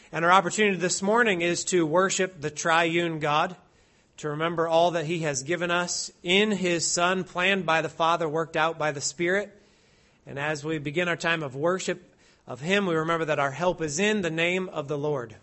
And our opportunity this morning is to worship the triune God, to remember all that He has given us in His Son, planned by the Father, worked out by the Spirit. And as we begin our time of worship of Him, we remember that our help is in the name of the Lord.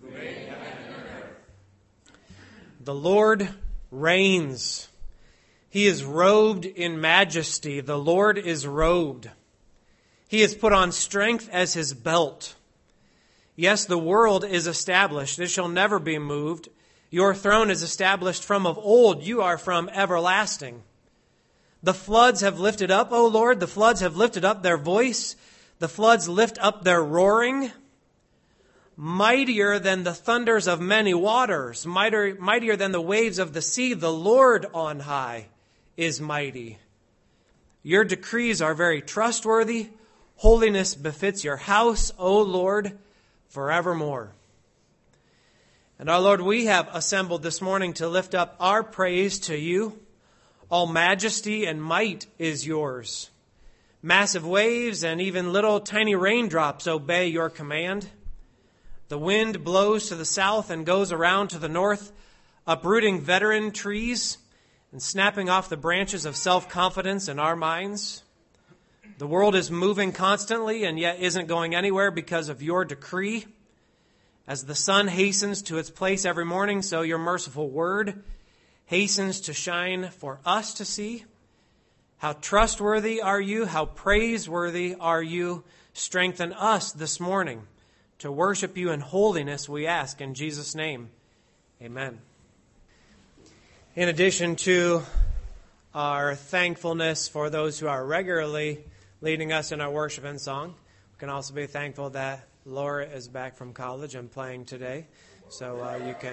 The Lord reigns. He is robed in majesty. The Lord is robed. He has put on strength as His belt. Yes, the world is established. It shall never be moved. Your throne is established from of old. You are from everlasting. The floods have lifted up, O Lord. The floods have lifted up their voice. The floods lift up their roaring. Mightier than the thunders of many waters, mightier than the waves of the sea, the Lord on high is mighty. Your decrees are very trustworthy. Holiness befits your house, O Lord, forevermore. And our Lord, we have assembled this morning to lift up our praise to you. All majesty and might is yours. Massive waves and even little tiny raindrops obey your command. The wind blows to the south and goes around to the north, uprooting veteran trees and snapping off the branches of self-confidence in our minds. The world is moving constantly and yet isn't going anywhere because of your decree. As the sun hastens to its place every morning, so your merciful word hastens to shine for us to see. How trustworthy are you? How praiseworthy are you? Strengthen us this morning to worship you in holiness, we ask in Jesus' name. Amen. In addition to our thankfulness for those who are regularly leading us in our worship and song, we can also be thankful that Laura is back from college and playing today. So you can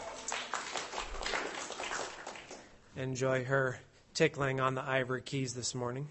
enjoy her tickling on the ivory keys this morning.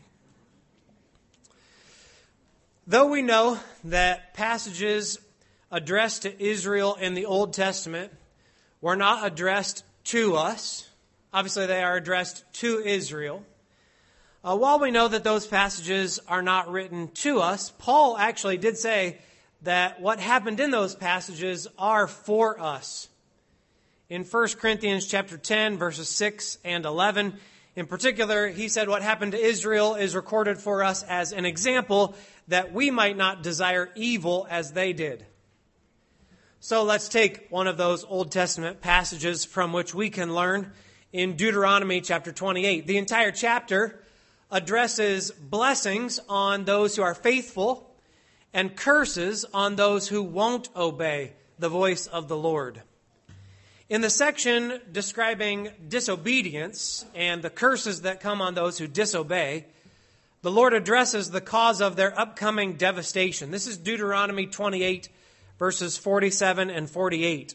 Though we know that passages addressed to Israel in the Old Testament were not addressed to us, obviously they are addressed to Israel. While we know that those passages are not written to us, Paul actually did say that what happened in those passages are for us. In 1 Corinthians chapter 10, verses 6 and 11, in particular, he said what happened to Israel is recorded for us as an example that we might not desire evil as they did. So let's take one of those Old Testament passages from which we can learn in Deuteronomy chapter 28. The entire chapter addresses blessings on those who are faithful and curses on those who won't obey the voice of the Lord. In the section describing disobedience and the curses that come on those who disobey, the Lord addresses the cause of their upcoming devastation. This is Deuteronomy 28, verses 47 and 48.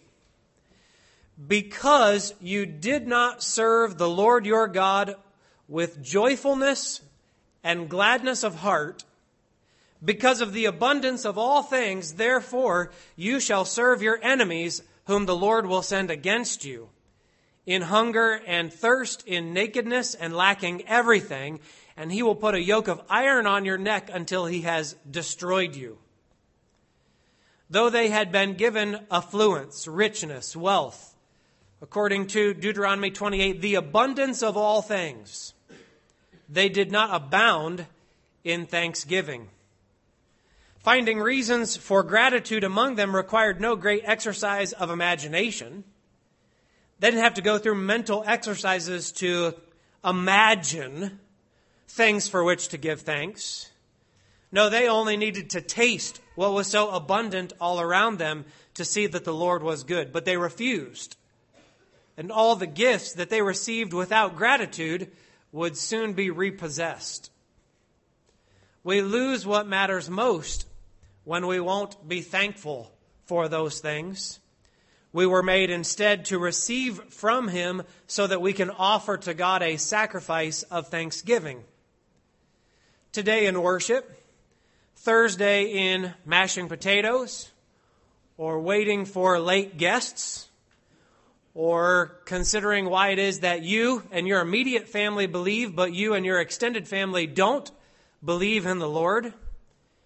Because you did not serve the Lord your God with joyfulness and gladness of heart, because of the abundance of all things, therefore you shall serve your enemies, whom the Lord will send against you, in hunger and thirst, in nakedness and lacking everything, and he will put a yoke of iron on your neck until he has destroyed you. Though they had been given affluence, richness, wealth, according to Deuteronomy 28, the abundance of all things, they did not abound in thanksgiving. Finding reasons for gratitude among them required no great exercise of imagination. They didn't have to go through mental exercises to imagine things for which to give thanks. No, they only needed to taste what was so abundant all around them to see that the Lord was good. But they refused. And all the gifts that they received without gratitude would soon be repossessed. We lose what matters most when we won't be thankful for those things. We were made instead to receive from Him so that we can offer to God a sacrifice of thanksgiving. Today in worship, Thursday in mashing potatoes, or waiting for late guests, or considering why it is that you and your immediate family believe, but you and your extended family don't believe in the Lord.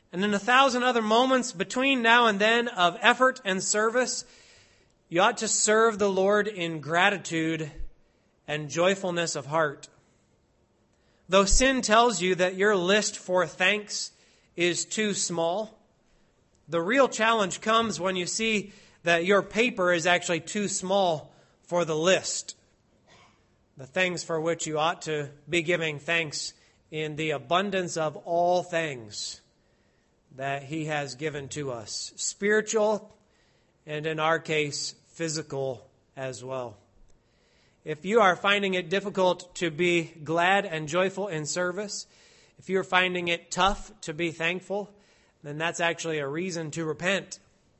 And in 1,000 other moments between now and then of effort and service, you ought to serve the Lord in gratitude and joyfulness of heart. Though sin tells you that your list for thanks is too small, the real challenge comes when you see that your paper is actually too small for the list. The things for which you ought to be giving thanks in the abundance of all things that He has given to us, spiritual and in our case, physical as well. If you are finding it difficult to be glad and joyful in service, if you're finding it tough to be thankful, then that's actually a reason to repent.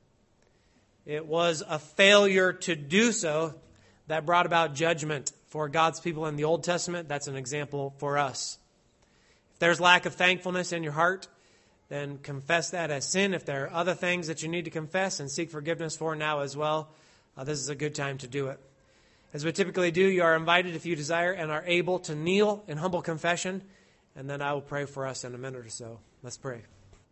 It was a failure to do so that brought about judgment for God's people in the Old Testament. That's an example for us. If there's lack of thankfulness in your heart, then confess that as sin. If there are other things that you need to confess and seek forgiveness for now as well, this is a good time to do it. As we typically do, you are invited, if you desire and are able, to kneel in humble confession, and then I will pray for us in a minute or so. Let's pray.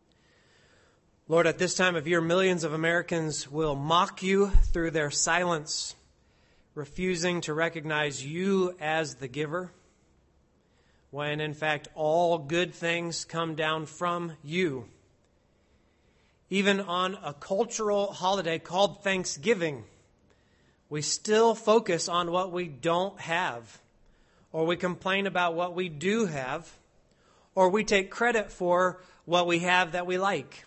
Lord, at this time of year, millions of Americans will mock you through their silence, refusing to recognize you as the giver, when in fact all good things come down from you. Even on a cultural holiday called Thanksgiving, we still focus on what we don't have, or we complain about what we do have, or we take credit for what we have that we like.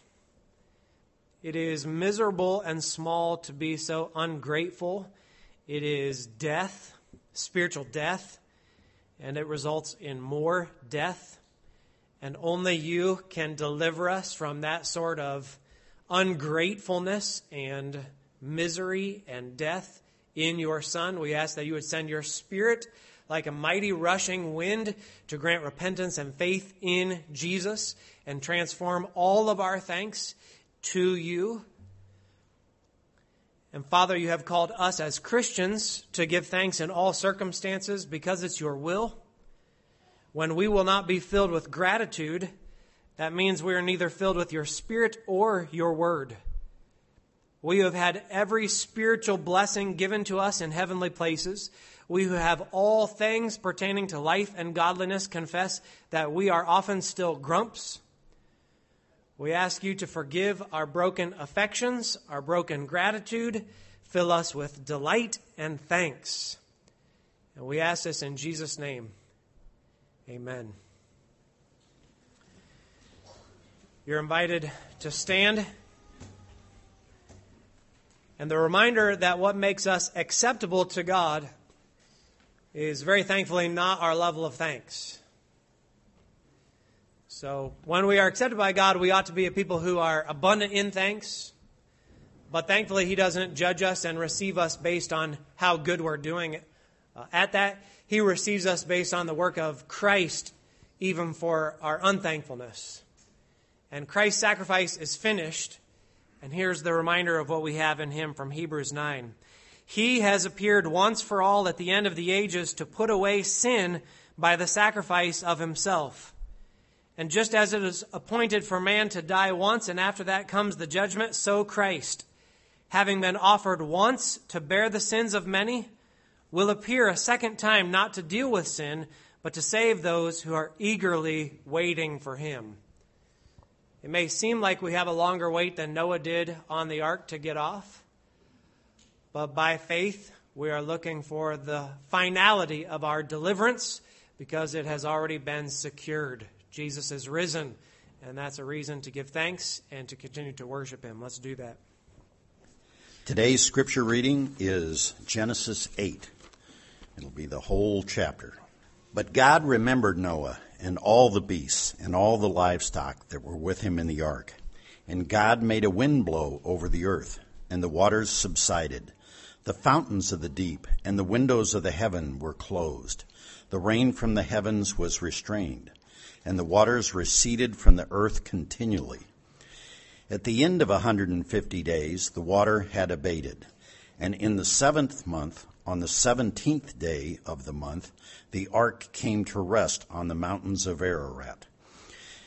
It is miserable and small to be so ungrateful. It is death, spiritual death, and it results in more death. And only you can deliver us from that sort of ungratefulness and misery and death in your Son. We ask that you would send your Spirit like a mighty rushing wind to grant repentance and faith in Jesus and transform all of our thanks to you. And Father, you have called us as Christians to give thanks in all circumstances because it's your will. When we will not be filled with gratitude, that means we are neither filled with your Spirit or your word. We have had every spiritual blessing given to us in heavenly places. We who have all things pertaining to life and godliness confess that we are often still grumps. We ask you to forgive our broken affections, our broken gratitude. Fill us with delight and thanks. And we ask this in Jesus' name. Amen. You're invited to stand. And the reminder that what makes us acceptable to God is very thankfully not our level of thanks. So when we are accepted by God, we ought to be a people who are abundant in thanks. But thankfully, He doesn't judge us and receive us based on how good we're doing at that. He receives us based on the work of Christ, even for our unthankfulness. And Christ's sacrifice is finished. And here's the reminder of what we have in Him from Hebrews 9. He has appeared once for all at the end of the ages to put away sin by the sacrifice of Himself. And just as it is appointed for man to die once, and after that comes the judgment, so Christ, having been offered once to bear the sins of many, will appear a second time not to deal with sin, but to save those who are eagerly waiting for Him. It may seem like we have a longer wait than Noah did on the ark to get off, but by faith we are looking for the finality of our deliverance because it has already been secured. Jesus is risen, and that's a reason to give thanks and to continue to worship Him. Let's do that. Today's scripture reading is Genesis 8. It'll be the whole chapter. But God remembered Noah and all the beasts and all the livestock that were with him in the ark. And God made a wind blow over the earth, and the waters subsided. The fountains of the deep and the windows of the heaven were closed. The rain from the heavens was restrained, and the waters receded from the earth continually. At the end of 150 days, the water had abated. And in the 7th month, on the 17th day of the month, the ark came to rest on the mountains of Ararat.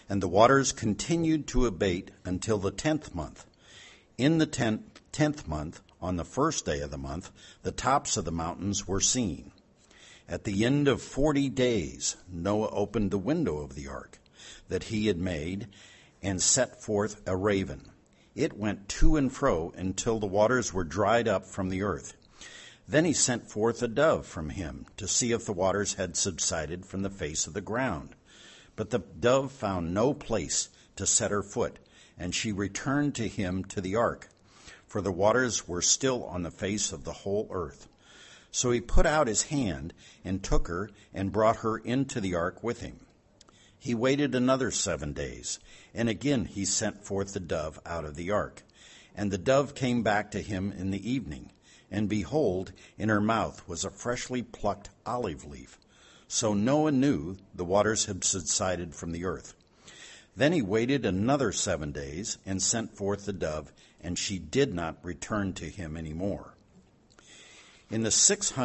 And the waters continued to abate until the 10th month. In the 10th month, on the first day of the month, the tops of the mountains were seen. At the end of 40 days, Noah opened the window of the ark that he had made and set forth a raven. It went to and fro until the waters were dried up from the earth. Then he sent forth a dove from him to see if the waters had subsided from the face of the ground. But the dove found no place to set her foot, and she returned to him to the ark, for the waters were still on the face of the whole earth. So he put out his hand and took her and brought her into the ark with him. He waited another 7 days, and again he sent forth the dove out of the ark. And the dove came back to him in the evening, and behold, in her mouth was a freshly plucked olive leaf. So Noah knew the waters had subsided from the earth. Then he waited another 7 days and sent forth the dove, and she did not return to him any more. In the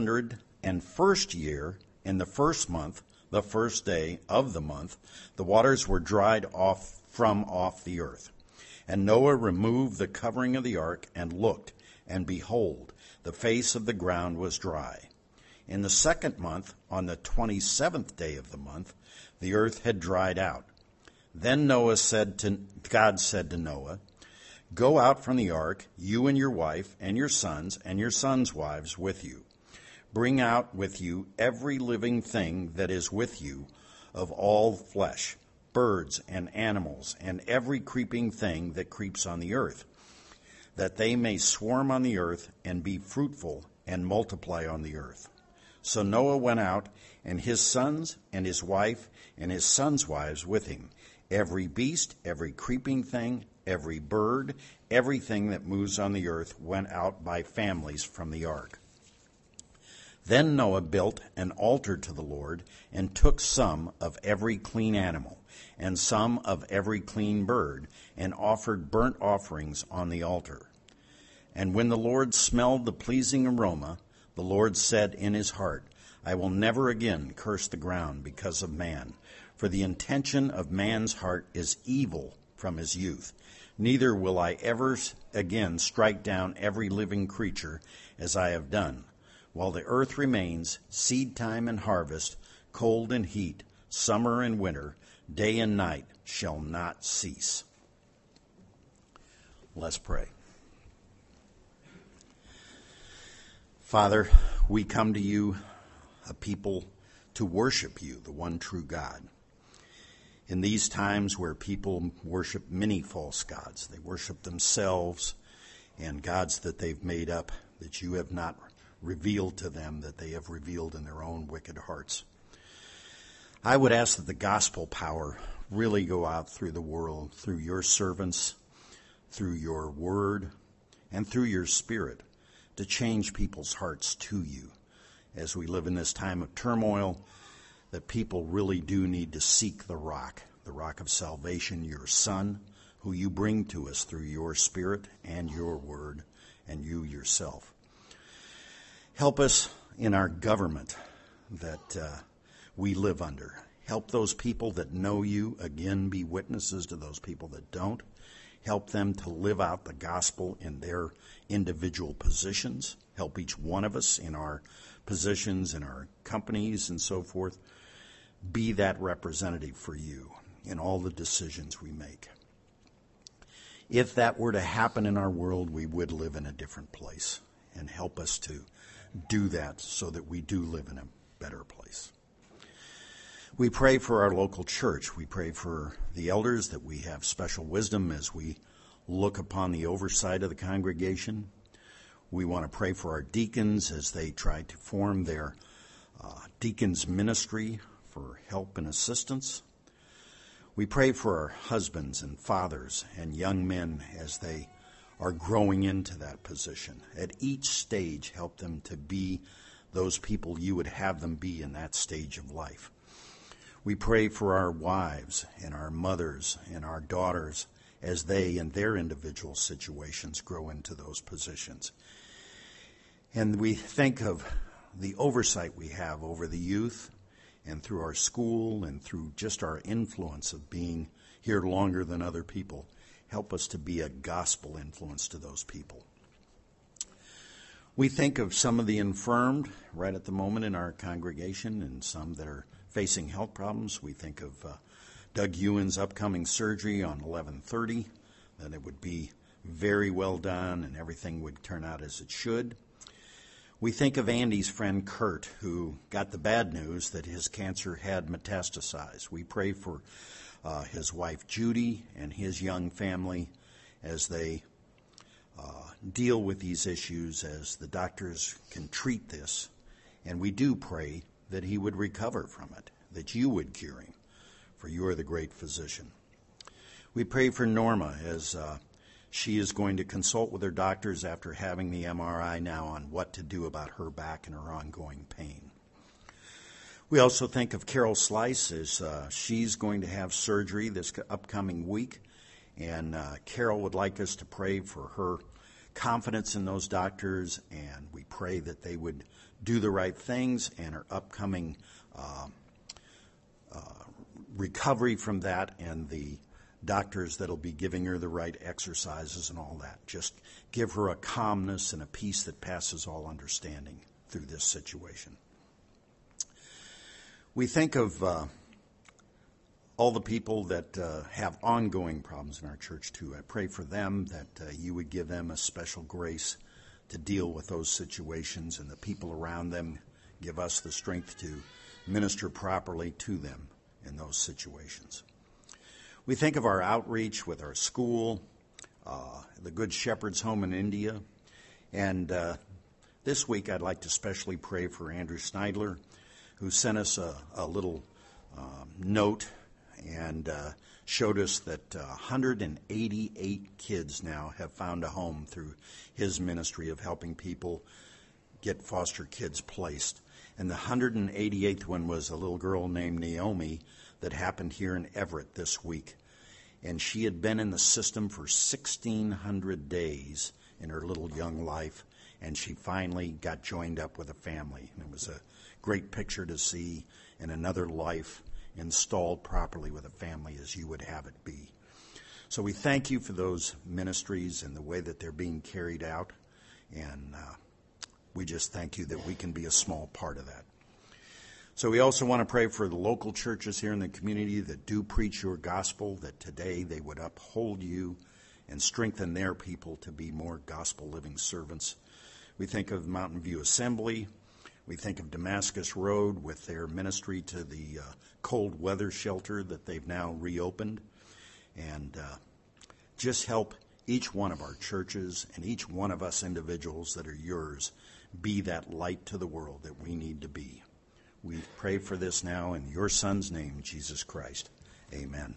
601st year, in the first month, the first day of the month, the waters were dried off from off the earth. And Noah removed the covering of the ark and looked, and behold, the face of the ground was dry. In the second month, on the 27th day of the month, the earth had dried out. Then God said to Noah, "Go out from the ark, you and your wife and your sons' wives with you. Bring out with you every living thing that is with you of all flesh, birds and animals, and every creeping thing that creeps on the earth, that they may swarm on the earth and be fruitful and multiply on the earth." So Noah went out, and his sons and his wife and his sons' wives with him. Every beast, every creeping thing, every bird, everything that moves on the earth went out by families from the ark. Then Noah built an altar to the Lord and took some of every clean animal and some of every clean bird and offered burnt offerings on the altar. And when the Lord smelled the pleasing aroma, the Lord said in his heart, "I will never again curse the ground because of man, for the intention of man's heart is evil from his youth. Neither will I ever again strike down every living creature as I have done. While the earth remains, seed time and harvest, cold and heat, summer and winter, day and night shall not cease." Let's pray. Father, we come to you, a people to worship you, the one true God. In these times where people worship many false gods, they worship themselves and gods that they've made up, that you have not revealed to them, that they have revealed in their own wicked hearts. I would ask that the gospel power really go out through the world, through your servants, through your word, and through your spirit, to change people's hearts to you. As we live in this time of turmoil, that people really do need to seek the rock of salvation, your Son, who you bring to us through your Spirit and your Word, and you yourself. Help us in our government that we live under. Help those people that know you, again, be witnesses to those people that don't. Help them to live out the gospel in their individual positions. Help each one of us in our positions, in our companies and so forth, be that representative for you in all the decisions we make. If that were to happen in our world, we would live in a different place, and help us to do that so that we do live in a better place. We pray for our local church. We pray for the elders that we have special wisdom as we look upon the oversight of the congregation. We want to pray for our deacons as they try to form their deacons ministry for help and assistance. We pray for our husbands and fathers and young men as they are growing into that position. At each stage, help them to be those people you would have them be in that stage of life. We pray for our wives and our mothers and our daughters as they, in their individual situations, grow into those positions. And we think of the oversight we have over the youth and through our school and through just our influence of being here longer than other people. Help us to be a gospel influence to those people. We think of some of the infirmed right at the moment in our congregation and some that are facing health problems. We think of Doug Ewan's upcoming surgery on 11/30, that it would be very well done and everything would turn out as it should. We think of Andy's friend Kurt, who got the bad news that his cancer had metastasized. We pray for his wife Judy and his young family as they deal with these issues, as the doctors can treat this. And we do pray that he would recover from it, that you would cure him, for you are the great physician. We pray for Norma as she is going to consult with her doctors after having the MRI now on what to do about her back and her ongoing pain. We also think of Carol Slice as she's going to have surgery this upcoming week, and Carol would like us to pray for her confidence in those doctors, and we pray that they would do the right things and her upcoming recovery from that, and the doctors that'll be giving her the right exercises and all that. Just give her a calmness and a peace that passes all understanding through this situation. We think of all the people that have ongoing problems in our church too. I pray for them that you would give them a special grace to deal with those situations, and the people around them give us the strength to minister properly to them in those situations. We think of our outreach with our school, the Good Shepherd's Home in India, and this week I'd like to especially pray for Andrew Schneidler, who sent us a little note and showed us that 188 kids now have found a home through his ministry of helping people get foster kids placed. And the 188th one was a little girl named Naomi that happened here in Everett this week. And she had been in the system for 1,600 days in her little young life, and she finally got joined up with a family. And it was a great picture to see, in another life installed properly with a family as you would have it be. So we thank you for those ministries and the way that they're being carried out, and we just thank you that we can be a small part of that. So we also want to pray for the local churches here in the community that do preach your gospel, that today they would uphold you and strengthen their people to be more gospel-living servants. We think of Mountain View Assembly. We think of Damascus Road with their ministry to the cold weather shelter that they've now reopened. And just help each one of our churches and each one of us individuals that are yours be that light to the world that we need to be. We pray for this now in your Son's name, Jesus Christ. Amen.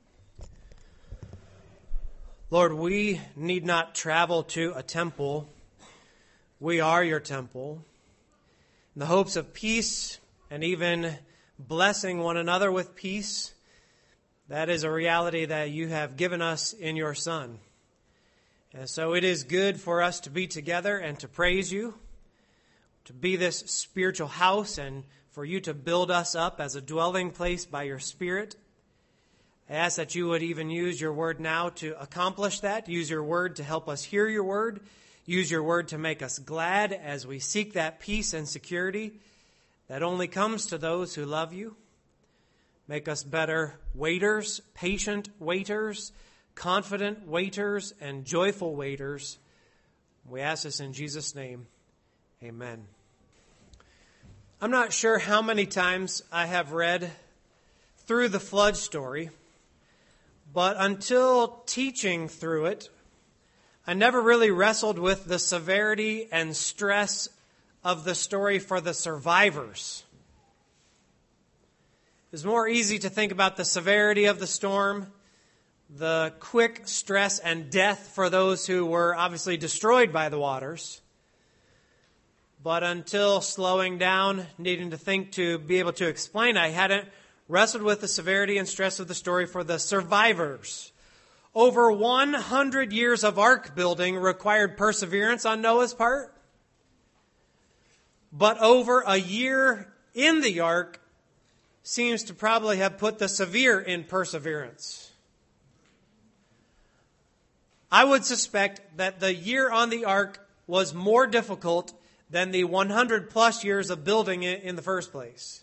Lord, we need not travel to a temple. We are your temple. In the hopes of peace and even blessing one another with peace, that is a reality that you have given us in your Son. And so it is good for us to be together and to praise you, to be this spiritual house, and for you to build us up as a dwelling place by your Spirit. I ask that you would even use your word now to accomplish that. Use your word to help us hear your word. Use your word to make us glad as we seek that peace and security that only comes to those who love you. Make us better waiters, patient waiters, confident waiters, and joyful waiters. We ask this in Jesus' name. Amen. I'm not sure how many times I have read through the flood story, but until teaching through it, I never really wrestled with the severity and stress of the story for the survivors. It was more easy to think about the severity of the storm, the quick stress and death for those who were obviously destroyed by the waters. But until slowing down, needing to think to be able to explain, I hadn't wrestled with the severity and stress of the story for the survivors. Over 100 years of ark building required perseverance on Noah's part. But over a year in the ark seems to probably have put the severe in perseverance. I would suspect that the year on the ark was more difficult than the 100 plus years of building it in the first place.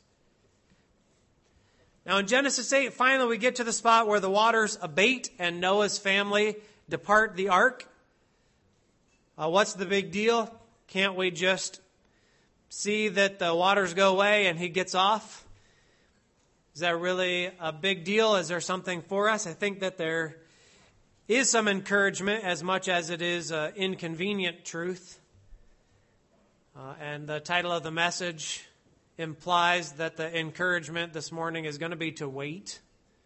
Now in Genesis 8, finally we get to the spot where the waters abate and Noah's family depart the ark. What's the big deal? Can't we just see that the waters go away and he gets off? Is that really a big deal? Is there something for us? I think that there is some encouragement as much as it is inconvenient truth. And the title of the message implies that the encouragement this morning is going to be to wait.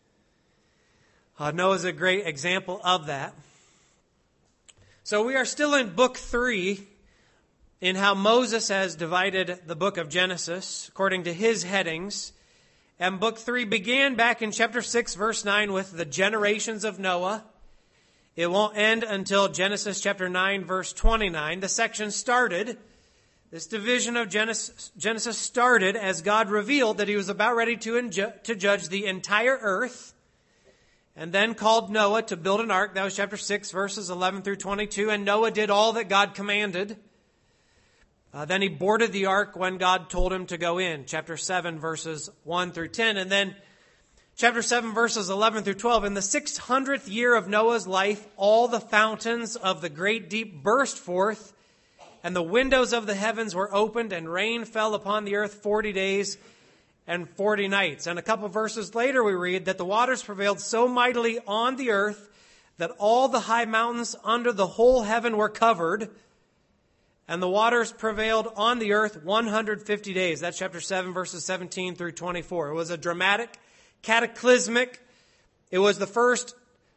Noah is a great example of that. So we are still in book 3 in how Moses has divided the book of Genesis according to his headings. And book 3 began back in chapter 6, verse 9 with the generations of Noah. It won't end until Genesis chapter 9, verse 29. The section started, this division of Genesis started as God revealed that he was about ready to judge the entire earth, and then called Noah to build an ark. That was chapter 6, verses 11 through 22. And Noah did all that God commanded. Then he boarded the ark when God told him to go in. Chapter 7, verses 1 through 10. And then chapter 7, verses 11 through 12. In the 600th year of Noah's life, all the fountains of the great deep burst forth, and the windows of the heavens were opened, and rain fell upon the earth 40 days and 40 nights. And a couple verses later we read that the waters prevailed so mightily on the earth that all the high mountains under the whole heaven were covered, and the waters prevailed on the earth 150 days. That's chapter 7, verses 17 through 24. It was a dramatic, cataclysmic. It was the first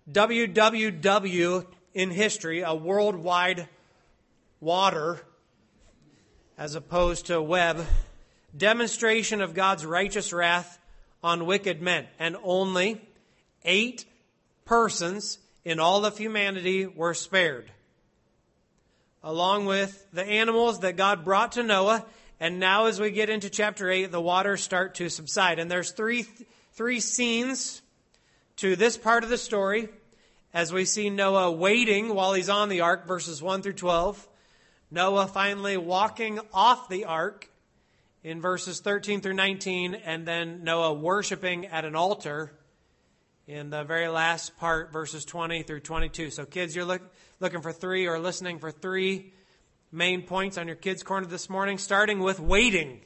WWW in history, a worldwide water, as opposed to web, demonstration of God's righteous wrath on wicked men. And only 8 persons in all of humanity were spared, along with the animals that God brought to Noah. And now as we get into chapter 8, the waters start to subside. And there's three scenes to this part of the story as we see Noah waiting while he's on the ark, verses 1 through 12. Noah finally walking off the ark in verses 13 through 19, and then Noah worshiping at an altar in the very last part, verses 20 through 22. So kids, you're looking for 3 or listening for 3 main points on your kids' corner this morning, starting with waiting.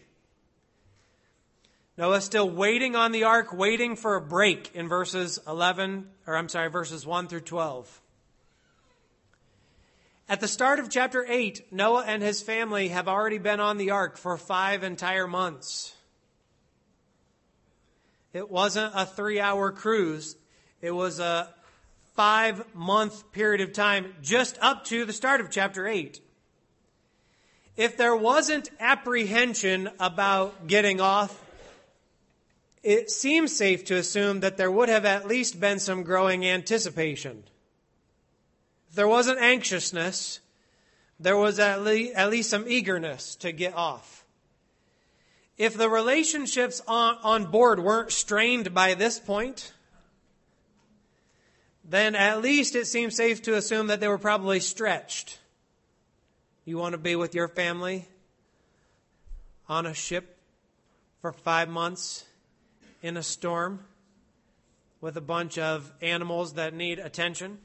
Noah's still waiting on the ark, waiting for a break in verses 1 through 12. At the start of chapter 8, Noah and his family have already been on the ark for 5 entire months. It wasn't a 3-hour cruise. It was a 5-month period of time just up to the start of chapter 8. If there wasn't apprehension about getting off, it seems safe to assume that there would have at least been some growing anticipation. If there wasn't anxiousness, there was at least some eagerness to get off. If the relationships on board weren't strained by this point, then at least it seems safe to assume that they were probably stretched. You want to be with your family on a ship for 5 months in a storm with a bunch of animals that need attention?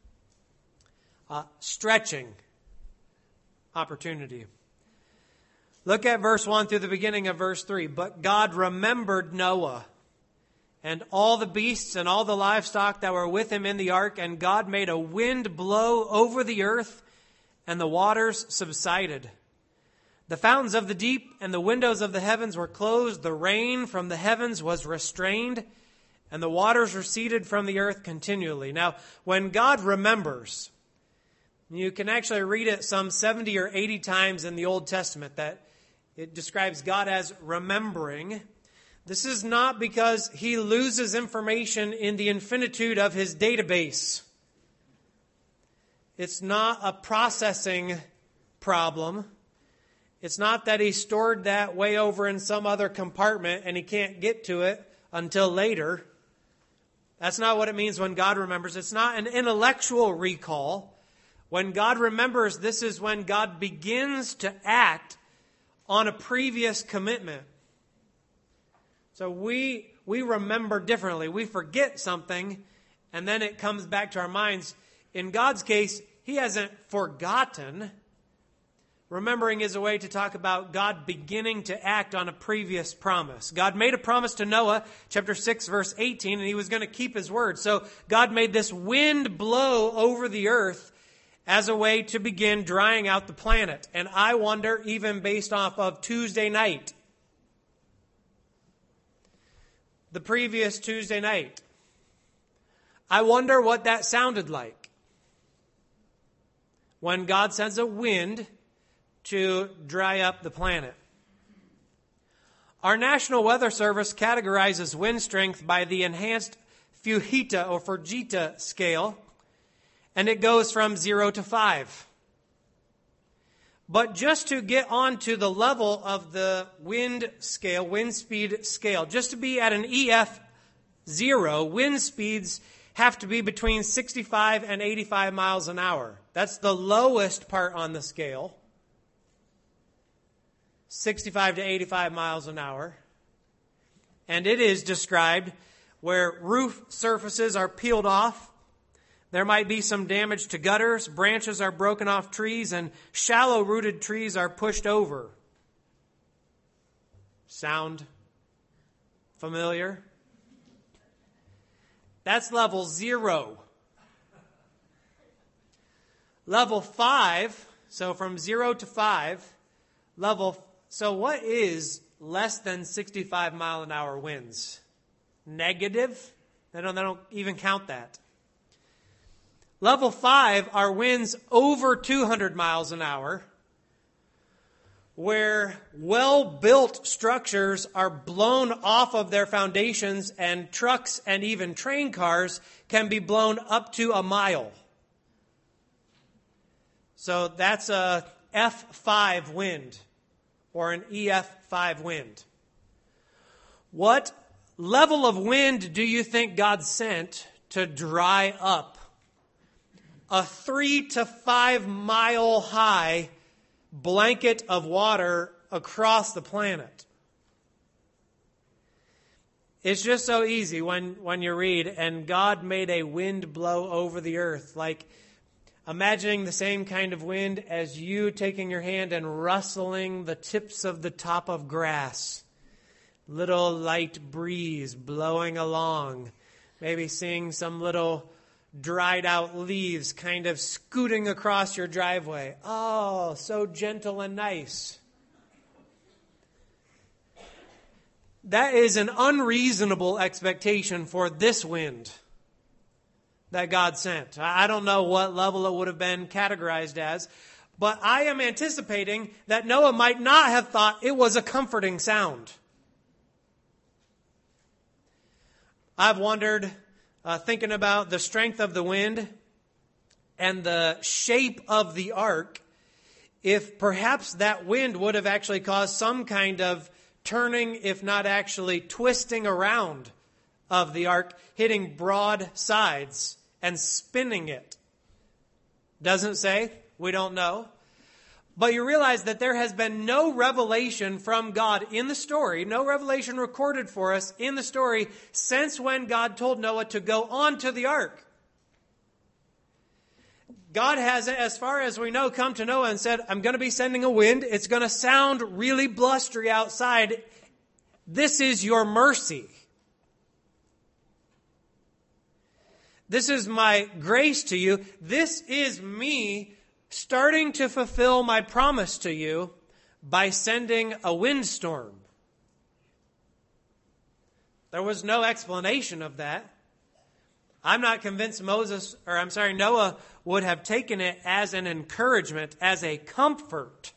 Stretching opportunity. Look at verse 1 through the beginning of verse 3. But God remembered Noah and all the beasts and all the livestock that were with him in the ark, and God made a wind blow over the earth, and the waters subsided. The fountains of the deep and the windows of the heavens were closed. The rain from the heavens was restrained, and the waters receded from the earth continually. Now, when God remembers, you can actually read it some 70 or 80 times in the Old Testament that it describes God as remembering. This is not because he loses information in the infinitude of his database. It's not a processing problem. It's not that he stored that way over in some other compartment and he can't get to it until later. That's not what it means when God remembers. It's not an intellectual recall. When God remembers, this is when God begins to act on a previous commitment. So we remember differently. We forget something, and then it comes back to our minds. In God's case, He hasn't forgotten. Remembering is a way to talk about God beginning to act on a previous promise. God made a promise to Noah, chapter 6, verse 18, and He was going to keep His word. So God made this wind blow over the earth as a way to begin drying out the planet. And I wonder, even based off of Tuesday night, the previous Tuesday night, I wonder what that sounded like when God sends a wind to dry up the planet. Our National Weather Service categorizes wind strength by the enhanced Fujita or Fujita scale, and it goes from 0 to 5. But just to get onto the level of the wind scale, wind speed scale, just to be at an EF 0, wind speeds have to be between 65 and 85 miles an hour. That's the lowest part on the scale. 65 to 85 miles an hour. And it is described where roof surfaces are peeled off. There might be some damage to gutters, branches are broken off trees, and shallow-rooted trees are pushed over. Sound familiar? That's level 0. Level 5, so from 0 to 5, so what is less than 65 mile an hour winds? Negative? They don't even count that. Level 5 are winds over 200 miles an hour, where well-built structures are blown off of their foundations, and trucks and even train cars can be blown up to a mile. So that's a F5 wind, or an EF5 wind. What level of wind do you think God sent to dry up a 3 to 5 mile high blanket of water across the planet? It's just so easy when you read, and God made a wind blow over the earth. Like imagining the same kind of wind as you taking your hand and rustling the tips of the top of grass. Little light breeze blowing along. Maybe seeing some little dried out leaves kind of scooting across your driveway. Oh, so gentle and nice. That is an unreasonable expectation for this wind that God sent. I don't know what level it would have been categorized as, but I am anticipating that Noah might not have thought it was a comforting sound. I've wondered, thinking about the strength of the wind and the shape of the ark, if perhaps that wind would have actually caused some kind of turning, if not actually twisting around of the ark, hitting broad sides and spinning it. Doesn't say. We don't know. But you realize that there has been no revelation from God in the story, no revelation recorded for us in the story since when God told Noah to go onto the ark. God has, as far as we know, come to Noah and said, I'm going to be sending a wind. It's going to sound really blustery outside. This is your mercy. This is my grace to you. This is me starting to fulfill my promise to you by sending a windstorm. There was no explanation of that. I'm not convinced Noah would have taken it as an encouragement, as a comfort.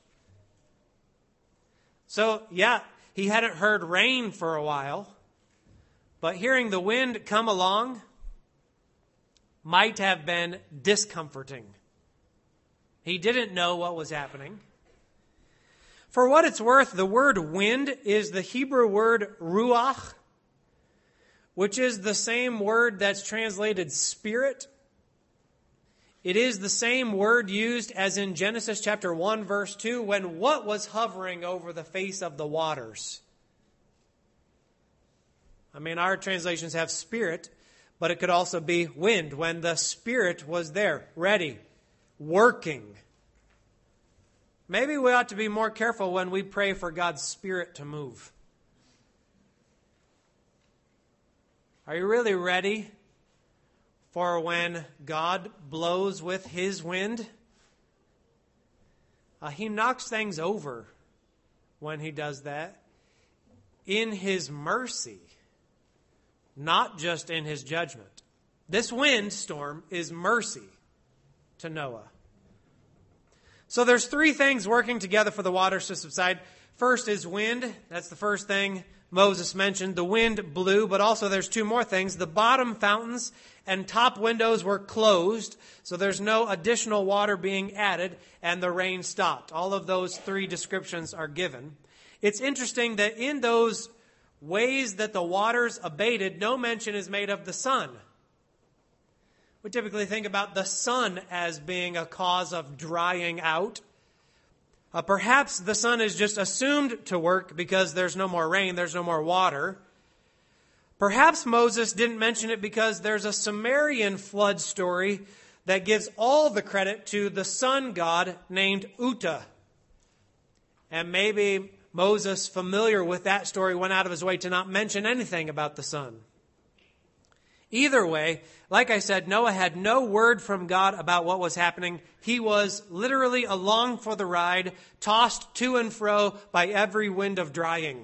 So, yeah, he hadn't heard rain for a while, but hearing the wind come along might have been discomforting. He didn't know what was happening. For what it's worth, the word wind is the Hebrew word ruach, which is the same word that's translated spirit. It is the same word used as in Genesis chapter 1, verse 2, when what was hovering over the face of the waters? I mean, our translations have spirit, but it could also be wind, when the Spirit was there, ready, working. Maybe we ought to be more careful when we pray for God's Spirit to move. Are you really ready for when God blows with His wind? He knocks things over when He does that in His mercy, not just in His judgment. This windstorm is mercy to Noah. So there's three things working together for the waters to subside. First is wind. That's the first thing Moses mentioned. The wind blew, but also there's two more things. The bottom fountains and top windows were closed, so there's no additional water being added, and the rain stopped. All of those three descriptions are given. It's interesting that in those ways that the waters abated, no mention is made of the sun. We typically think about the sun as being a cause of drying out. Perhaps the sun is just assumed to work because there's no more rain, there's no more water. Perhaps Moses didn't mention it because there's a Sumerian flood story that gives all the credit to the sun god named Uta. And maybe Moses, familiar with that story, went out of his way to not mention anything about the sun. Either way, like I said, Noah had no word from God about what was happening. He was literally along for the ride, tossed to and fro by every wind of drying.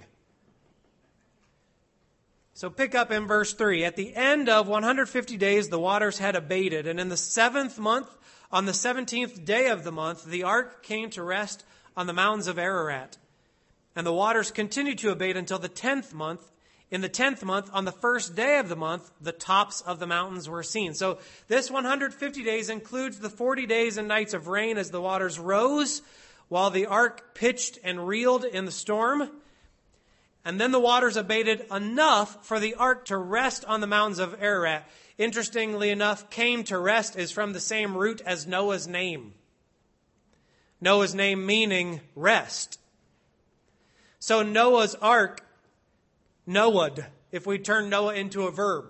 So pick up in verse 3. At the end of 150 days, the waters had abated, and in the 7th month, on the 17th day of the month, the ark came to rest on the mountains of Ararat. And the waters continued to abate until the 10th month. In the 10th month, on the first day of the month, the tops of the mountains were seen. So this 150 days includes the 40 days and nights of rain as the waters rose, while the ark pitched and reeled in the storm. And then the waters abated enough for the ark to rest on the mountains of Ararat. Interestingly enough, came to rest is from the same root as Noah's name. Noah's name meaning rest. So Noah's ark, Noah'd, if we turn Noah into a verb.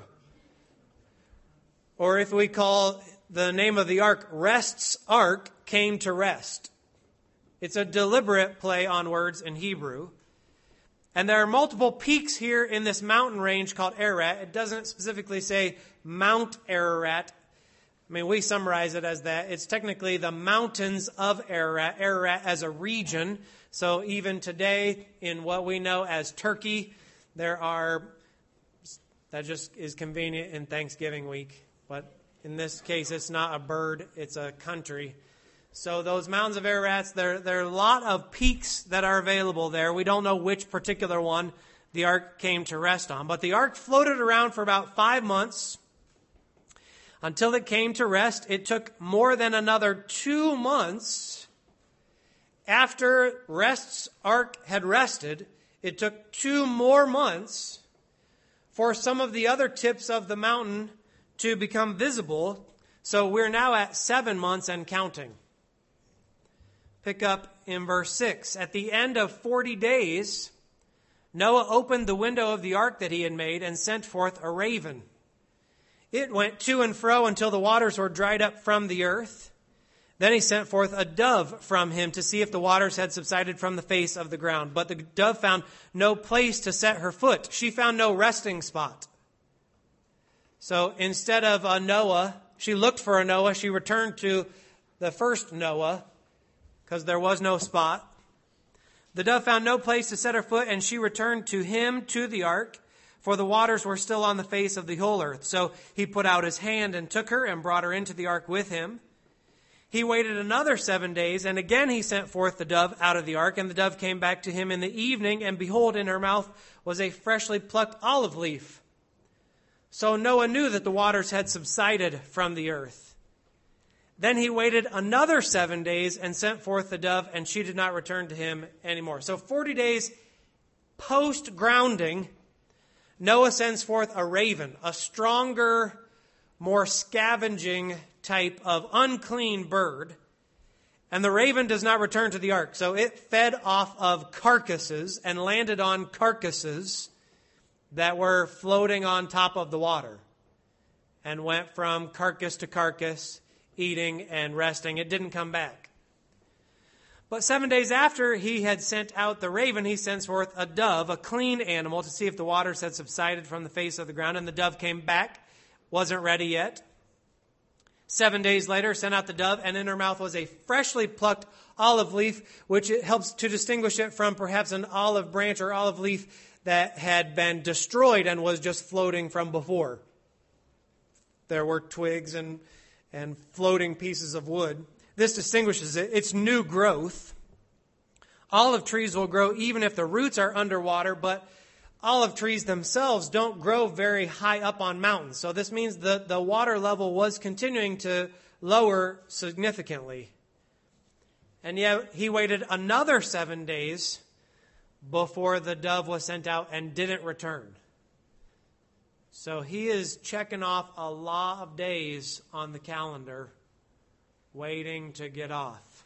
Or if we call the name of the ark Rest's Ark, came to rest. It's a deliberate play on words in Hebrew. And there are multiple peaks here in this mountain range called Ararat. It doesn't specifically say Mount Ararat. I mean, we summarize it as that. It's technically the mountains of Ararat, Ararat as a region. So even today, in what we know as Turkey, there are, that just is convenient in Thanksgiving week. But in this case, it's not a bird, it's a country. So those mountains of Ararat, there are a lot of peaks that are available there. We don't know which particular one the ark came to rest on. But the ark floated around for about 5 months until it came to rest. It took more than another 2 months after Rest's ark had rested. It took 2 more months for some of the other tips of the mountain to become visible. So we're now at 7 months and counting. Pick up in verse 6. At the end of 40 days, Noah opened the window of the ark that he had made and sent forth a raven. It went to and fro until the waters were dried up from the earth. Then he sent forth a dove from him to see if the waters had subsided from the face of the ground. But the dove found no place to set her foot. She found no resting spot. So instead of a Noah, she looked for a Noah. She returned to the first Noah because there was no spot. The dove found no place to set her foot, and she returned to him to the ark, for the waters were still on the face of the whole earth. So he put out his hand and took her and brought her into the ark with him. He waited another 7 days, and again he sent forth the dove out of the ark, and the dove came back to him in the evening, and behold, in her mouth was a freshly plucked olive leaf. So Noah knew that the waters had subsided from the earth. Then he waited another 7 days and sent forth the dove, and she did not return to him anymore. So 40 days post-grounding, Noah sends forth a raven, a stronger, more scavenging type of unclean bird. And the raven does not return to the ark. So it fed off of carcasses and landed on carcasses that were floating on top of the water and went from carcass to carcass, eating and resting. It didn't come back. But 7 days after he had sent out the raven, he sends forth a dove, a clean animal, to see if the waters had subsided from the face of the ground. And the dove came back, wasn't ready yet. 7 days later, sent out the dove, and in her mouth was a freshly plucked olive leaf, which it helps to distinguish it from perhaps an olive branch or olive leaf that had been destroyed and was just floating from before. There were twigs and floating pieces of wood. This distinguishes it. It's new growth. Olive trees will grow even if the roots are underwater, but olive trees themselves don't grow very high up on mountains. So this means the water level was continuing to lower significantly. And yet he waited another 7 days before the dove was sent out and didn't return. So he is checking off a lot of days on the calendar, waiting to get off.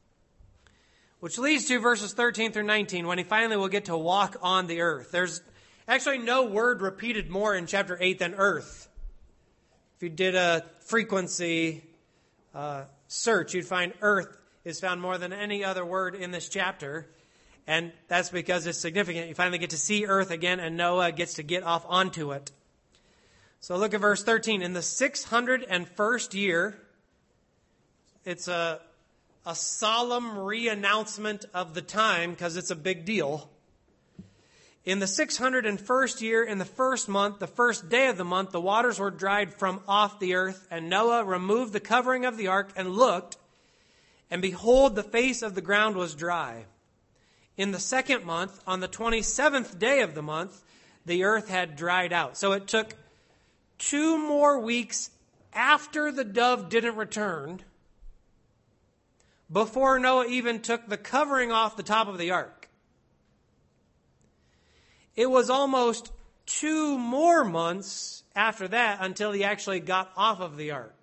Which leads to verses 13 through 19, when he finally will get to walk on the earth. There's actually no word repeated more in chapter 8 than earth. If you did a frequency search, you'd find earth is found more than any other word in this chapter. And that's because it's significant. You finally get to see earth again, and Noah gets to get off onto it. So look at verse 13. In the 601st year, it's a solemn re-announcement of the time because it's a big deal. In the 601st year, in the first month, the first day of the month, the waters were dried from off the earth, and Noah removed the covering of the ark and looked, and behold, the face of the ground was dry. In the second month, on the 27th day of the month, the earth had dried out. So it took 2 more weeks after the dove didn't return before Noah even took the covering off the top of the ark. It was almost 2 more months after that until he actually got off of the ark.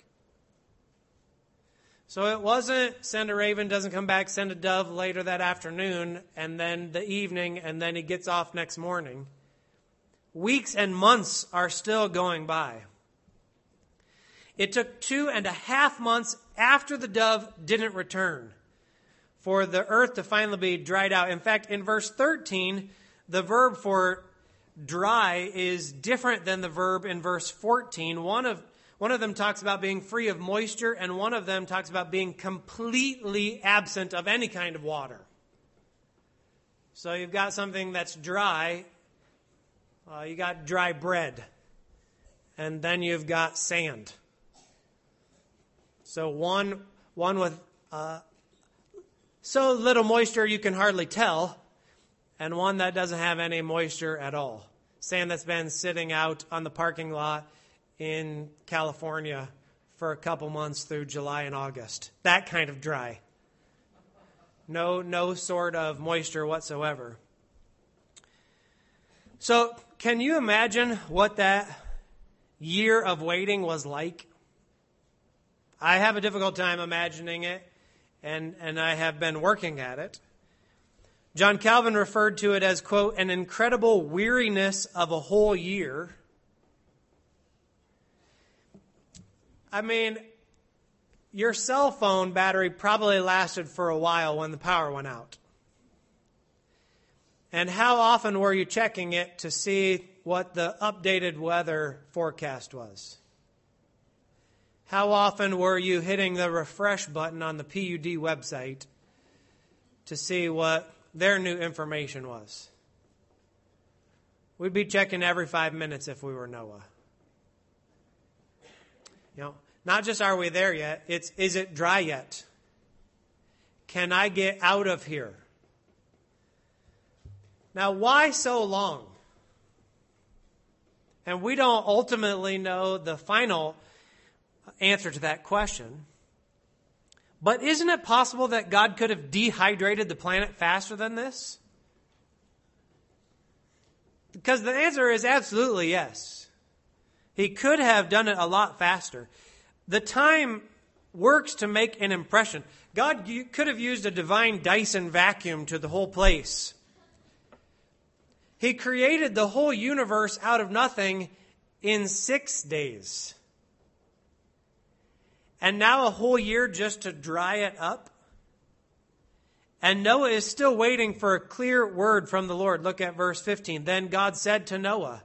So it wasn't send a raven, doesn't come back, send a dove later that afternoon, and then the evening, and then he gets off next morning. Weeks and months are still going by. It took 2.5 months after the dove didn't return for the earth to finally be dried out. In fact, in verse 13, the verb for dry is different than the verb in verse 14. One of them talks about being free of moisture, and one of them talks about being completely absent of any kind of water. So you've got something that's dry. You got dry bread. And then you've got sand. So one with so little moisture you can hardly tell, and one that doesn't have any moisture at all. Sand that's been sitting out on the parking lot in California for a couple months through July and August. That kind of dry. No sort of moisture whatsoever. So can you imagine what that year of waiting was like? I have a difficult time imagining it, and I have been working at it. John Calvin referred to it as, quote, an incredible weariness of a whole year. I mean, your cell phone battery probably lasted for a while when the power went out. And how often were you checking it to see what the updated weather forecast was? How often were you hitting the refresh button on the PUD website to see what their new information was? We'd be checking every 5 minutes if we were Noah. You know, not just are we there yet, it's is it dry yet? Can I get out of here? Now, why so long? And we don't ultimately know the final answer to that question. But isn't it possible that God could have dehydrated the planet faster than this? Because the answer is absolutely yes. He could have done it a lot faster. The time works to make an impression. God could have used a divine Dyson vacuum to the whole place. He created the whole universe out of nothing in 6 days. And now a whole year just to dry it up? And Noah is still waiting for a clear word from the Lord. Look at verse 15. Then God said to Noah.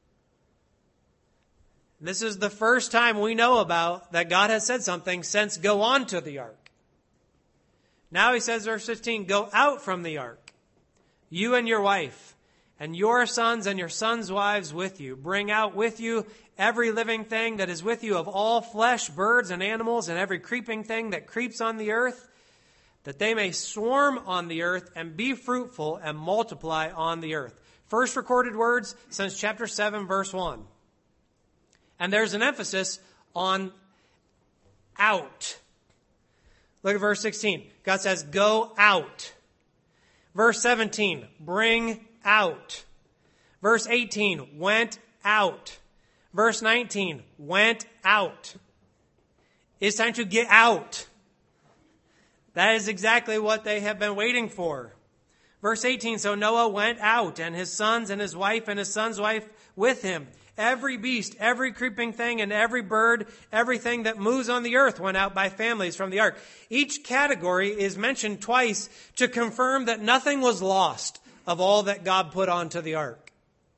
This is the first time we know about that God has said something since go on to the ark. Now he says, verse 15, go out from the ark, you and your wife, and your sons and your sons' wives with you. Bring out with you every living thing that is with you of all flesh, birds and animals, and every creeping thing that creeps on the earth, that they may swarm on the earth and be fruitful and multiply on the earth. First recorded words since chapter 7, verse 1. And there's an emphasis on out. Look at verse 16. God says, go out. Verse 17, bring out. Verse 18, went out. Verse 19, went out. It's time to get out. That is exactly what they have been waiting for. Verse 18, so Noah went out, and his sons and his wife and his son's wife with him. Every beast, every creeping thing, and every bird, everything that moves on the earth went out by families from the ark. Each category is mentioned twice to confirm that nothing was lost of all that God put onto the ark.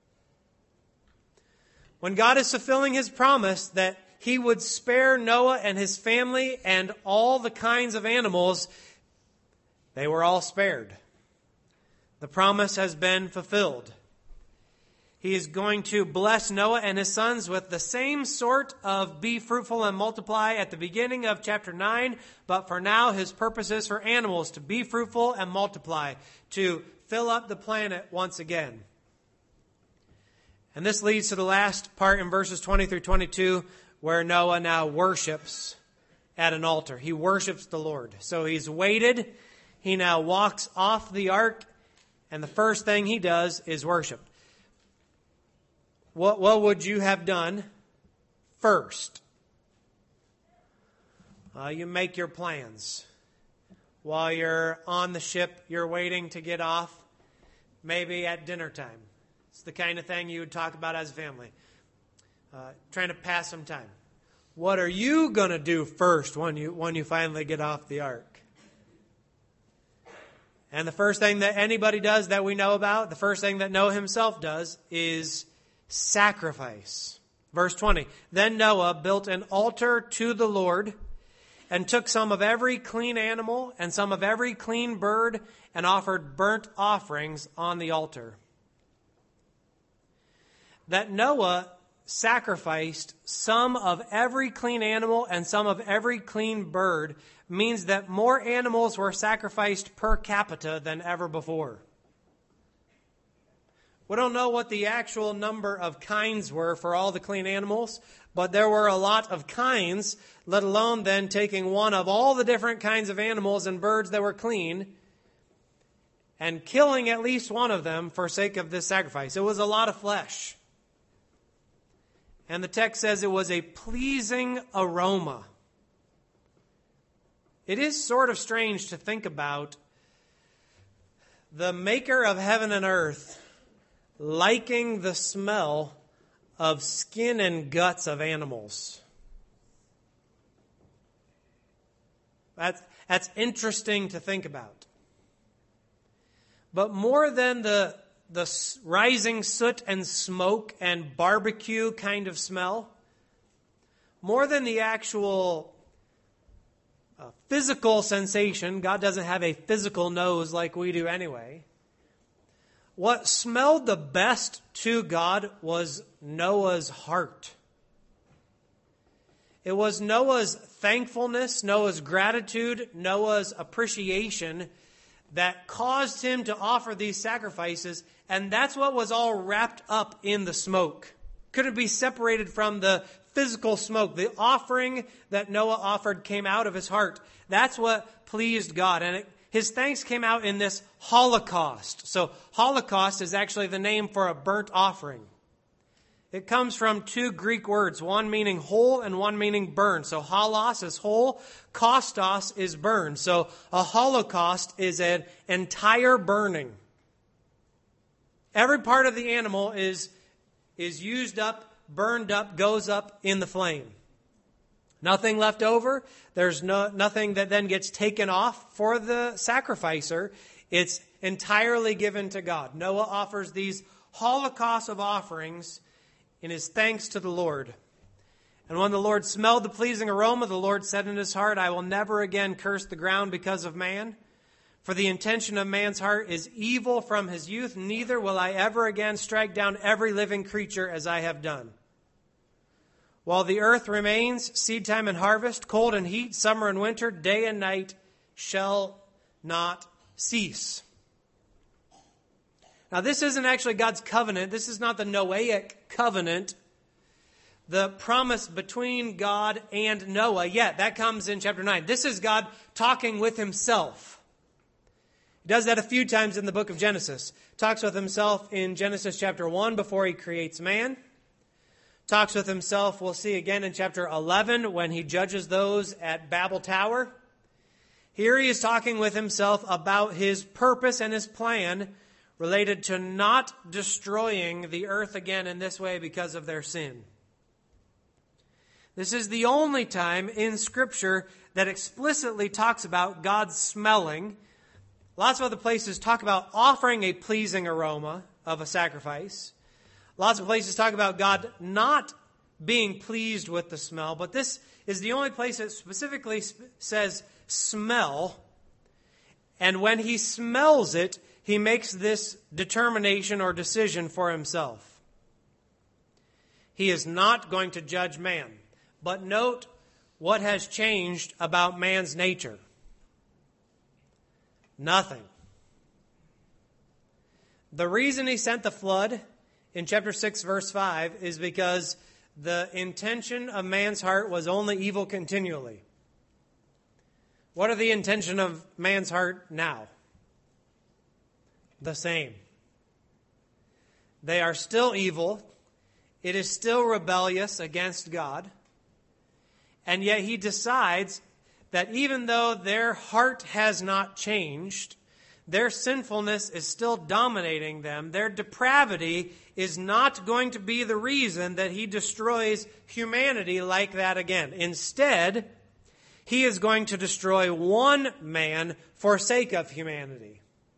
When God is fulfilling his promise that he would spare Noah and his family and all the kinds of animals, they were all spared. The promise has been fulfilled. He is going to bless Noah and his sons with the same sort of be fruitful and multiply at the beginning of chapter 9, but for now his purpose is for animals to be fruitful and multiply, to fill up the planet once again. And this leads to the last part in verses 20 through 22, where Noah now worships at an altar. He worships the Lord. So he's waited. He now walks off the ark, and the first thing he does is worship. What would you have done first? You make your plans. While you're on the ship, you're waiting to get off, maybe at dinner time. It's the kind of thing you would talk about as a family. Trying to pass some time. What are you going to do first when you finally get off the ark? And the first thing that anybody does that we know about, the first thing that Noah himself does, is sacrifice. Verse 20, then Noah built an altar to the Lord and took some of every clean animal and some of every clean bird and offered burnt offerings on the altar. That Noah sacrificed some of every clean animal and some of every clean bird means that more animals were sacrificed per capita than ever before. We don't know what the actual number of kinds were for all the clean animals, but there were a lot of kinds, let alone then taking one of all the different kinds of animals and birds that were clean and killing at least one of them for sake of this sacrifice. It was a lot of flesh. And the text says it was a pleasing aroma. It is sort of strange to think about the maker of heaven and earth liking the smell of skin and guts of animals. That's interesting to think about. But more than the rising soot and smoke and barbecue kind of smell, more than the actual physical sensation, God doesn't have a physical nose like we do anyway. What smelled the best to God was Noah's heart. It was Noah's thankfulness, Noah's gratitude, Noah's appreciation that caused him to offer these sacrifices, and that's what was all wrapped up in the smoke. Couldn't be separated from the physical smoke. The offering that Noah offered came out of his heart. That's what pleased God, and it his thanks came out in this holocaust. So holocaust is actually the name for a burnt offering. It comes from two Greek words, one meaning whole and one meaning burn. So holos is whole, kostos is burn. So a holocaust is an entire burning. Every part of the animal is used up, burned up, goes up in the flame. Nothing left over. There's nothing that then gets taken off for the sacrificer. It's entirely given to God. Noah offers these holocaust of offerings in his thanks to the Lord. And when the Lord smelled the pleasing aroma, the Lord said in his heart, I will never again curse the ground because of man. For the intention of man's heart is evil from his youth, neither will I ever again strike down every living creature as I have done. While the earth remains, seed time and harvest, cold and heat, summer and winter, day and night shall not cease. Now, this isn't actually God's covenant. This is not the Noahic covenant, the promise between God and Noah. Yet, that comes in chapter 9. This is God talking with himself. He does that a few times in the book of Genesis. Talks with himself in Genesis chapter 1 before he creates man. Talks with himself, we'll see again in chapter 11 when he judges those at Babel Tower. Here he is talking with himself about his purpose and his plan related to not destroying the earth again in this way because of their sin. This is the only time in Scripture that explicitly talks about God smelling. Lots of other places talk about offering a pleasing aroma of a sacrifice. Lots of places talk about God not being pleased with the smell, but this is the only place that specifically says smell. And when he smells it, he makes this determination or decision for himself. He is not going to judge man. But note what has changed about man's nature. Nothing. The reason he sent the flood in chapter 6, verse 5, is because the intention of man's heart was only evil continually. What are the intention of man's heart now? The same. They are still evil. It is still rebellious against God. And yet he decides that even though their heart has not changed, their sinfulness is still dominating them. Their depravity is not going to be the reason that he destroys humanity like that again. Instead, he is going to destroy one man for sake of humanity.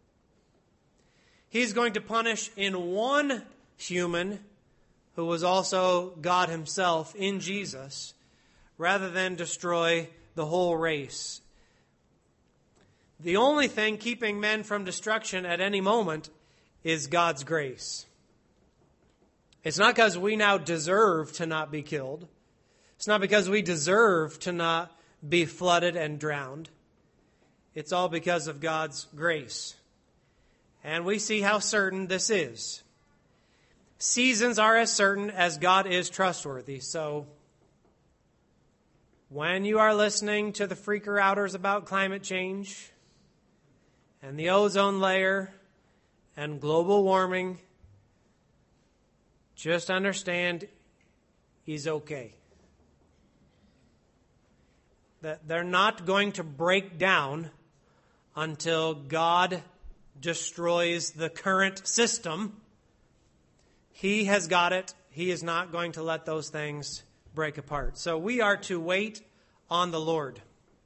He's going to punish in one human, who was also God himself in Jesus, rather than destroy the whole race. The only thing keeping men from destruction at any moment is God's grace. It's not because we now deserve to not be killed. It's not because we deserve to not be flooded and drowned. It's all because of God's grace. And we see how certain this is. Seasons are as certain as God is trustworthy. So when you are listening to the freaker-outers about climate change and the ozone layer and global warming, just understand he's okay. That they're not going to break down until God destroys the current system. He has got it. He is not going to let those things break apart. So we are to wait on the Lord.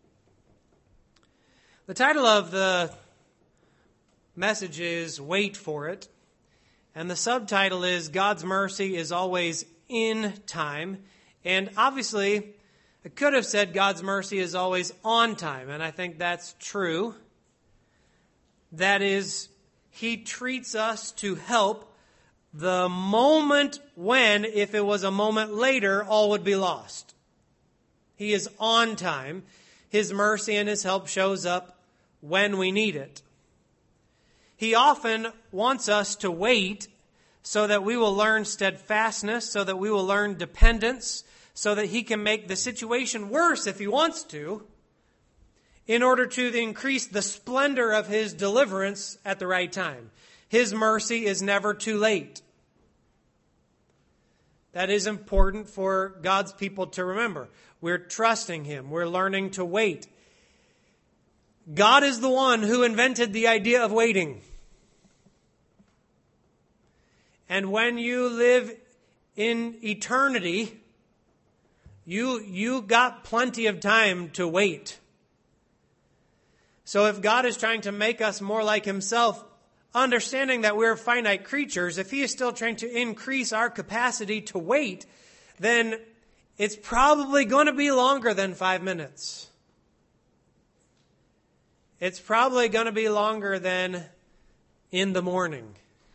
The title of the message is Wait for It. And the subtitle is God's mercy is always in time. And obviously, I could have said God's mercy is always on time. And I think that's true. That is, he treats us to help the moment when, if it was a moment later, all would be lost. He is on time. His mercy and his help shows up when we need it. He often wants us to wait so that we will learn steadfastness, so that we will learn dependence, so that he can make the situation worse if he wants to, in order to increase the splendor of his deliverance at the right time. His mercy is never too late. That is important for God's people to remember. We're trusting him. We're learning to wait. God is the one who invented the idea of waiting. And when you live in eternity, you got plenty of time to wait. So if God is trying to make us more like himself, understanding that we're finite creatures, if he is still trying to increase our capacity to wait, then it's probably going to be longer than 5 minutes. It's probably going to be longer than in the morning.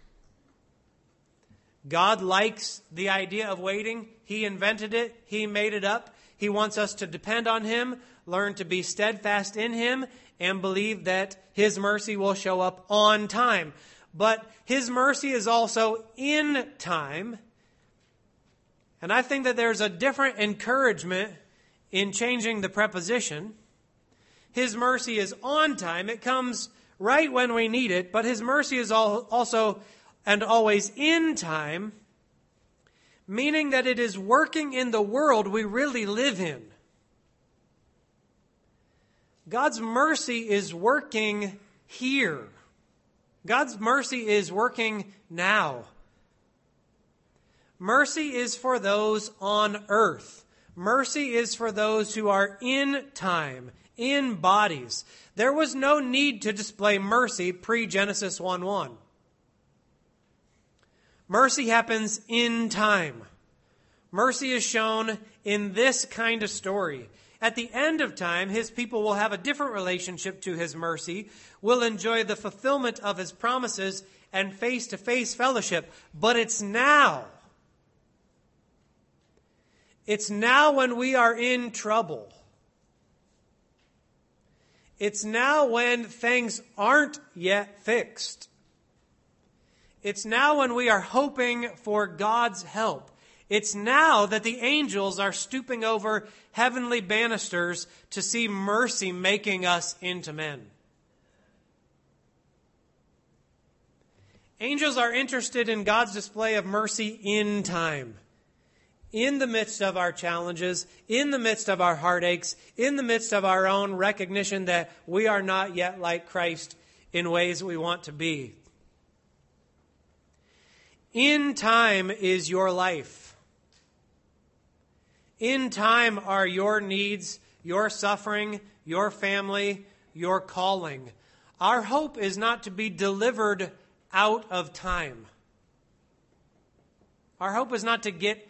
God likes the idea of waiting. He invented it. He made it up. He wants us to depend on him, learn to be steadfast in him, and believe that his mercy will show up on time. But his mercy is also in time. And I think that there's a different encouragement in changing the preposition. His mercy is on time. It comes right when we need it. But his mercy is also and always in time, meaning that it is working in the world we really live in. God's mercy is working here. God's mercy is working now. Mercy is for those on earth. Mercy is for those who are in time, in bodies. There was no need to display mercy pre-Genesis 1:1. Mercy happens in time. Mercy is shown in this kind of story. At the end of time, his people will have a different relationship to his mercy, will enjoy the fulfillment of his promises and face-to-face fellowship. But it's now. It's now when we are in trouble. It's now when things aren't yet fixed. It's now when we are hoping for God's help. It's now that the angels are stooping over heavenly banisters to see mercy making us into men. Angels are interested in God's display of mercy in time. In the midst of our challenges, in the midst of our heartaches, in the midst of our own recognition that we are not yet like Christ in ways we want to be. In time is your life. In time are your needs, your suffering, your family, your calling. Our hope is not to be delivered out of time. Our hope is not to get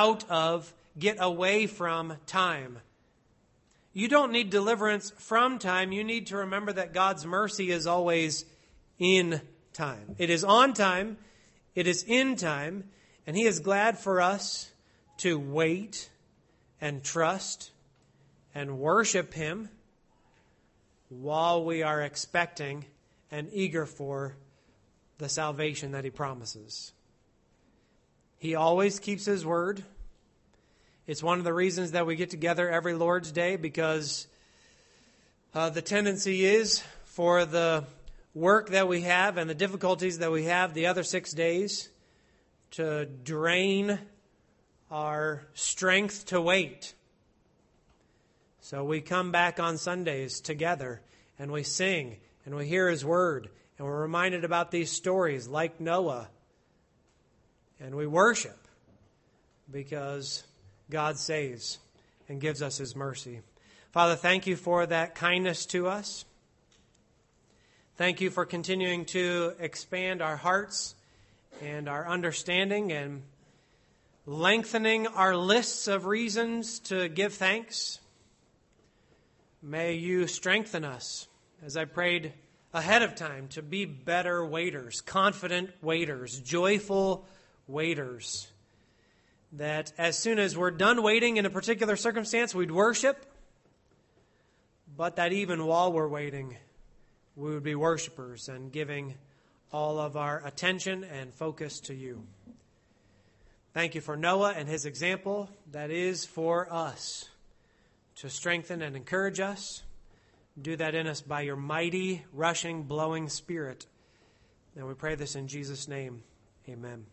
away from time. You don't need deliverance from time. You need to remember that God's mercy is always in time. It is on time. It is in time. And he is glad for us to wait and trust and worship him while we are expecting and eager for the salvation that he promises. He always keeps his word. It's one of the reasons that we get together every Lord's Day, because the tendency is for the work that we have and the difficulties that we have the other 6 days to drain our strength to wait. So we come back on Sundays together and we sing and we hear his word and we're reminded about these stories like Noah. And we worship because God saves and gives us his mercy. Father, thank you for that kindness to us. Thank you for continuing to expand our hearts and our understanding and lengthening our lists of reasons to give thanks. May you strengthen us, as I prayed ahead of time, to be better waiters, confident waiters, joyful waiters. That as soon as we're done waiting in a particular circumstance, we'd worship. But that even while we're waiting, we would be worshipers and giving all of our attention and focus to you. Thank you for Noah and his example. That is for us to strengthen and encourage us. Do that in us by your mighty, rushing, blowing Spirit. And we pray this in Jesus' name. Amen.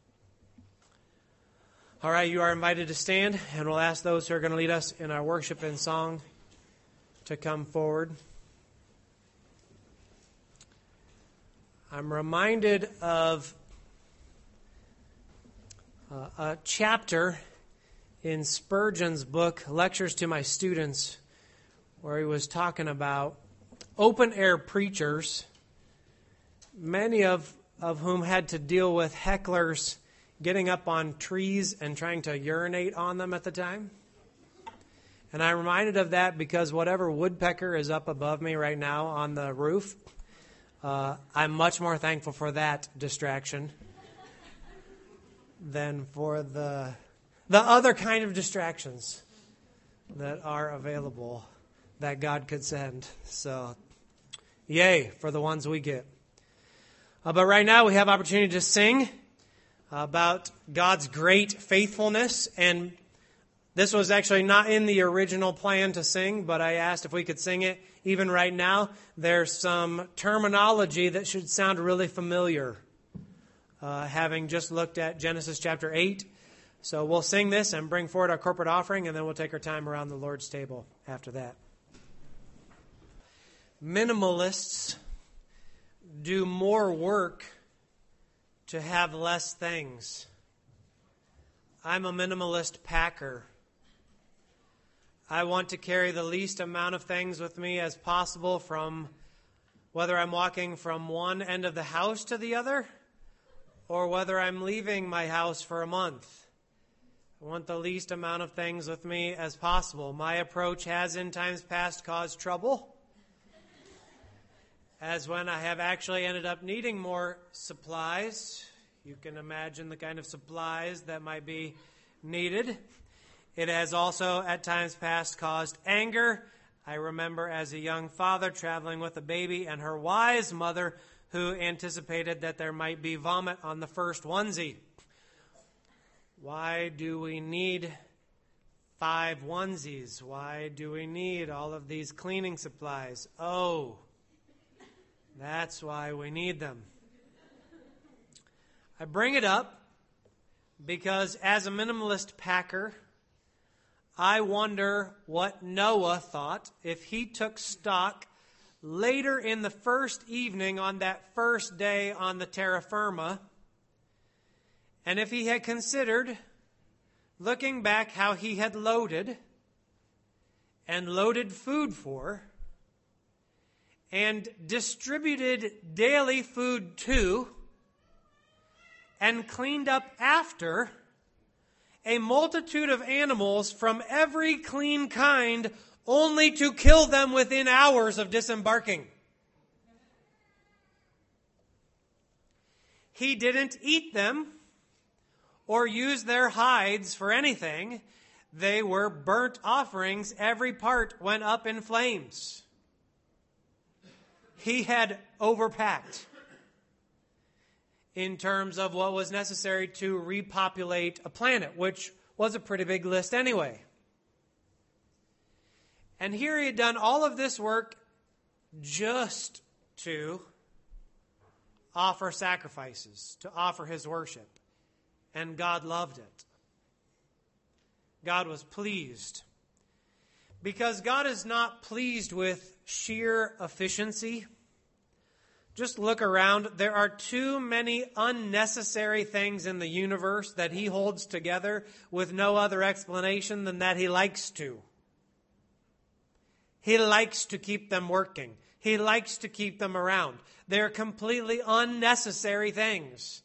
All right, you are invited to stand, and we'll ask those who are going to lead us in our worship and song to come forward. I'm reminded of a chapter in Spurgeon's book, Lectures to My Students, where he was talking about open-air preachers, many of whom had to deal with hecklers getting up on trees and trying to urinate on them at the time. And I'm reminded of that because whatever woodpecker is up above me right now on the roof, I'm much more thankful for that distraction than for the other kind of distractions that are available that God could send. So, yay for the ones we get. But right now we have opportunity to sing about God's great faithfulness. And this was actually not in the original plan to sing, but I asked if we could sing it. Even right now, there's some terminology that should sound really familiar, having just looked at Genesis chapter 8. So we'll sing this and bring forward our corporate offering, and then we'll take our time around the Lord's table after that. Minimalists do more work to have less things. I'm a minimalist packer. I want to carry the least amount of things with me as possible, from whether I'm walking from one end of the house to the other or whether I'm leaving my house for a month. I want the least amount of things with me as possible. My approach has in times past caused trouble, as when I have actually ended up needing more supplies. You can imagine the kind of supplies that might be needed. It has also at times past caused anger. I remember as a young father traveling with a baby and her wise mother who anticipated that there might be vomit on the first onesie. Why do we need 5 onesies? Why do we need all of these cleaning supplies? Oh, that's why we need them. I bring it up because as a minimalist packer, I wonder what Noah thought if he took stock later in the first evening on that first day on the terra firma, and if he had considered, looking back, how he had loaded food for and distributed daily food to and cleaned up after a multitude of animals from every clean kind, only to kill them within hours of disembarking. He didn't eat them or use their hides for anything. They were burnt offerings. Every part went up in flames. He had overpacked in terms of what was necessary to repopulate a planet, which was a pretty big list anyway. And here he had done all of this work just to offer sacrifices, to offer his worship. And God loved it. God was pleased. Because God is not pleased with sheer efficiency. Just look around. There are too many unnecessary things in the universe that he holds together with no other explanation than that he likes to. He likes to keep them working. He likes to keep them around. They're completely unnecessary things.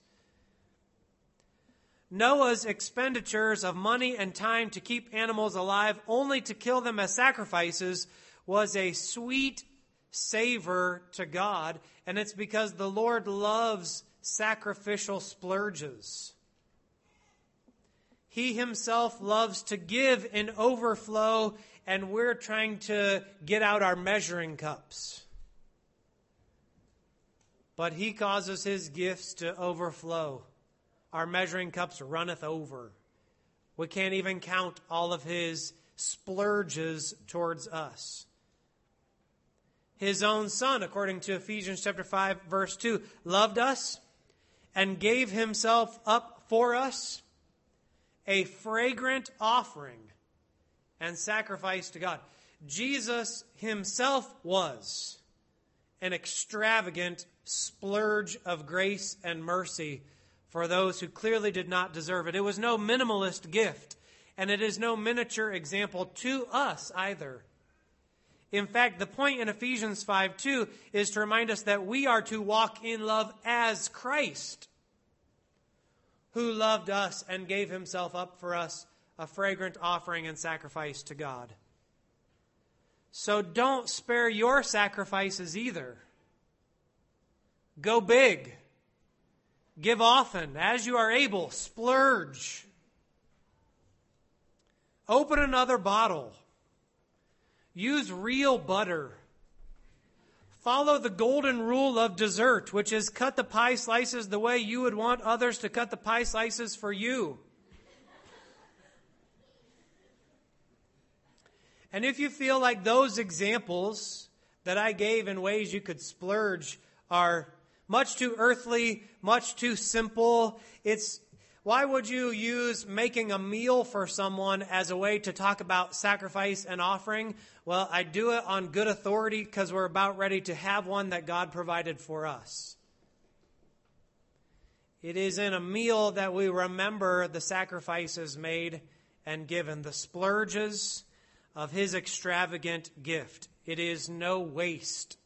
Noah's expenditures of money and time to keep animals alive only to kill them as sacrifices was a sweet savor to God, and it's because the Lord loves sacrificial splurges. He himself loves to give in overflow, and we're trying to get out our measuring cups. But he causes his gifts to overflow. Our measuring cups runneth over. We can't even count all of his splurges towards us. His own Son, according to Ephesians chapter 5, verse 2, loved us and gave himself up for us, a fragrant offering and sacrifice to God. Jesus himself was an extravagant splurge of grace and mercy for those who clearly did not deserve it. It was no minimalist gift, and it is no miniature example to us either. In fact, the point in Ephesians 5:2 is to remind us that we are to walk in love as Christ, who loved us and gave himself up for us, a fragrant offering and sacrifice to God. So don't spare your sacrifices either. Go big. Give often, as you are able. Splurge. Open another bottle. Use real butter. Follow the golden rule of dessert, which is cut the pie slices the way you would want others to cut the pie slices for you. And if you feel like those examples that I gave in ways you could splurge are much too earthly, much too simple, why would you use making a meal for someone as a way to talk about sacrifice and offering? Well, I do it on good authority because we're about ready to have one that God provided for us. It is in a meal that we remember the sacrifices made and given, the splurges of his extravagant gift. It is no waste.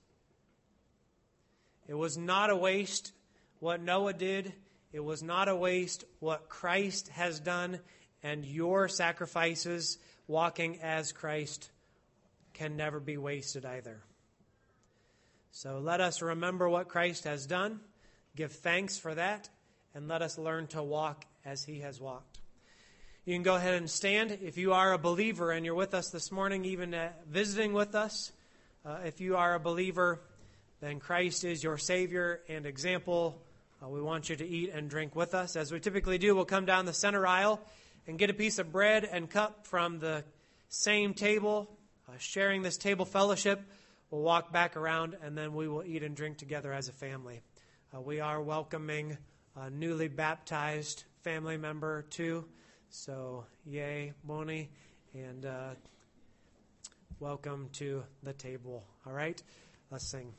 It was not a waste what Noah did. It was not a waste what Christ has done, and your sacrifices, walking as Christ, can never be wasted either. So let us remember what Christ has done, give thanks for that, and let us learn to walk as he has walked. You can go ahead and stand if you are a believer and you're with us this morning, even visiting with us. If you are a believer, then Christ is your Savior and example. We want you to eat and drink with us. As we typically do, we'll come down the center aisle and get a piece of bread and cup from the same table, sharing this table fellowship. We'll walk back around, and then we will eat and drink together as a family. We are welcoming a newly baptized family member, too. So, yay, Boni, and welcome to the table. All right? Let's sing.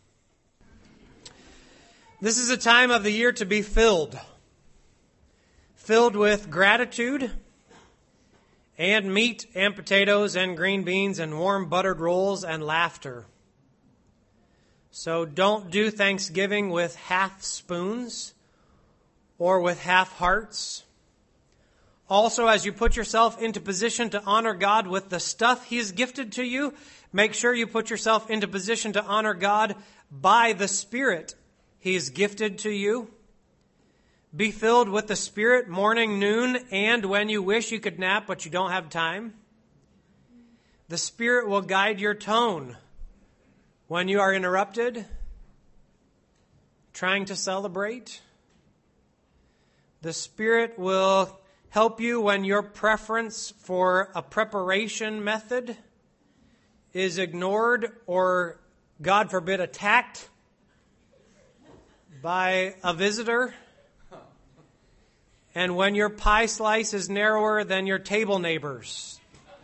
This is a time of the year to be filled with gratitude and meat and potatoes and green beans and warm buttered rolls and laughter. So don't do Thanksgiving with half spoons or with half hearts. Also, as you put yourself into position to honor God with the stuff He has gifted to you, make sure you put yourself into position to honor God by the Spirit He has gifted to you. Be filled with the Spirit morning, noon, and when you wish you could nap but you don't have time. The Spirit will guide your tone when you are interrupted, trying to celebrate. The Spirit will help you when your preference for a preparation method is ignored or, God forbid, attacked by a visitor. And when your pie slice is narrower than your table neighbors.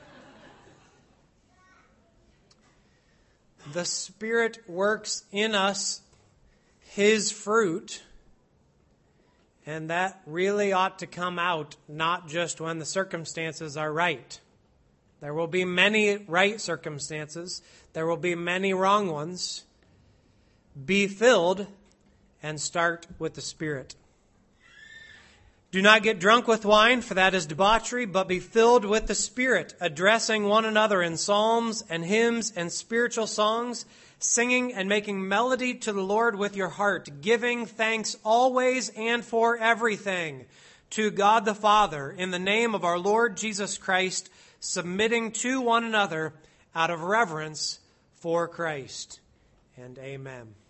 The Spirit works in us His fruit, and that really ought to come out not just when the circumstances are right. There will be many right circumstances. There will be many wrong ones. Be filled and start with the Spirit. Do not get drunk with wine, for that is debauchery, but be filled with the Spirit, addressing one another in psalms and hymns and spiritual songs, singing and making melody to the Lord with your heart, giving thanks always and for everything to God the Father, in the name of our Lord Jesus Christ, submitting to one another out of reverence for Christ. And amen.